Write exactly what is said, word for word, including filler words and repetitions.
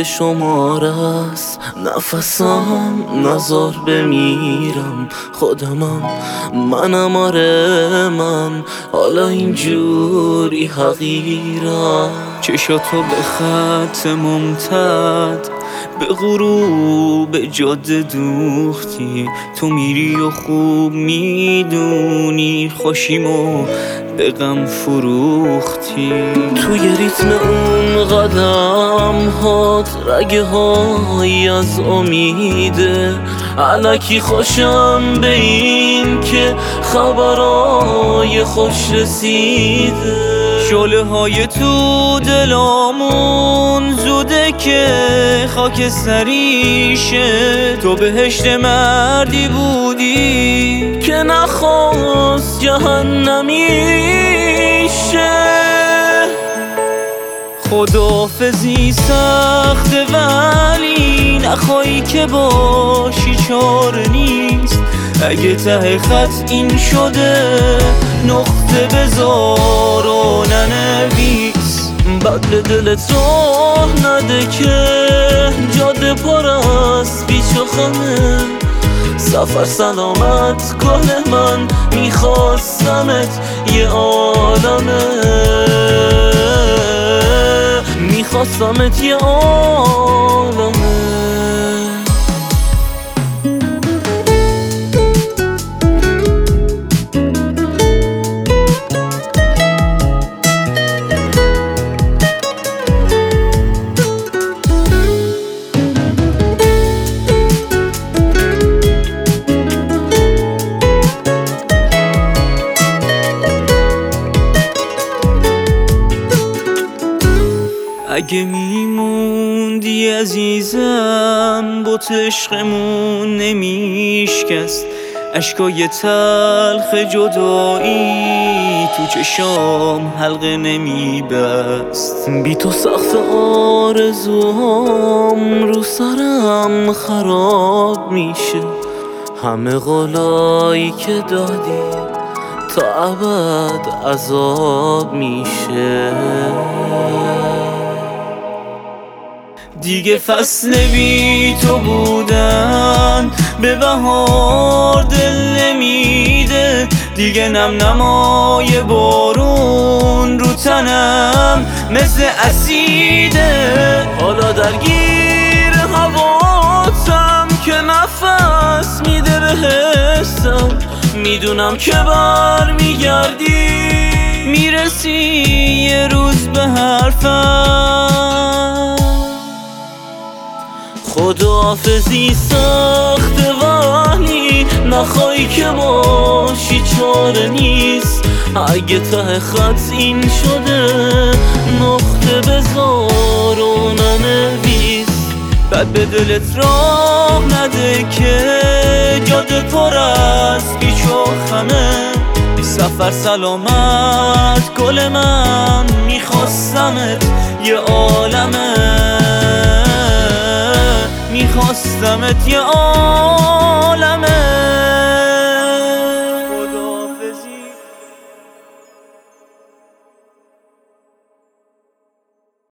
شماره است، نفسم نزار بمیرم، خودمم منم، آره من حالا اینجوری حقیرم. چشاتو به خط ممتد به غروب جاده دوختی، تو میری و خوب میدونی خوشیمو به غم فروختی. توی ریتم اون قدم هات رگه هایی از امیده، الکی خوشم به این که خبرای خوش رسیده. شعله های تو دلامون زوده که خاک سریشه، تو بهشت مردی بودی که نخواست جهنمیشه. خداحافظی سخته ولی نخوایی که باشی چاره نیست. اگه ته خط این شده نقطه بذار و ننویس. بعد به دلت راه نده که جاده پر از پیچ و خمه. سفر سلامت گل من، میخواستمت یه عالمه، میخواستمت یه عالمه. اگه میموندی عزیزم بوت عشقمون نمیشکست، اشکای تلخ جدایی تو چشام حلقه نمیبست. بی تو سخت آرزوهام رو سرم خراب میشه، همه قولایی که دادی تا ابد عذاب میشه. دیگه فصل بی تو بودن به بهار دل نمیده، دیگه نم نمای بارون رو تنم مثل اسیده. حالا درگیر هواتم که نفس میده به حسم، میدونم که بر میگردی میرسی یه روز به حرفم. خداحافظی سخت ولی نخوایی که باشی چاره نیست. اگه ته خط این شده نقطه بذار و ننویس. بعد به دلت راه نده که جاده پر از پیچ و خمه. سفر سلامت گل من، میخواستمت یه عالمه، میخواستمت یه عالمه.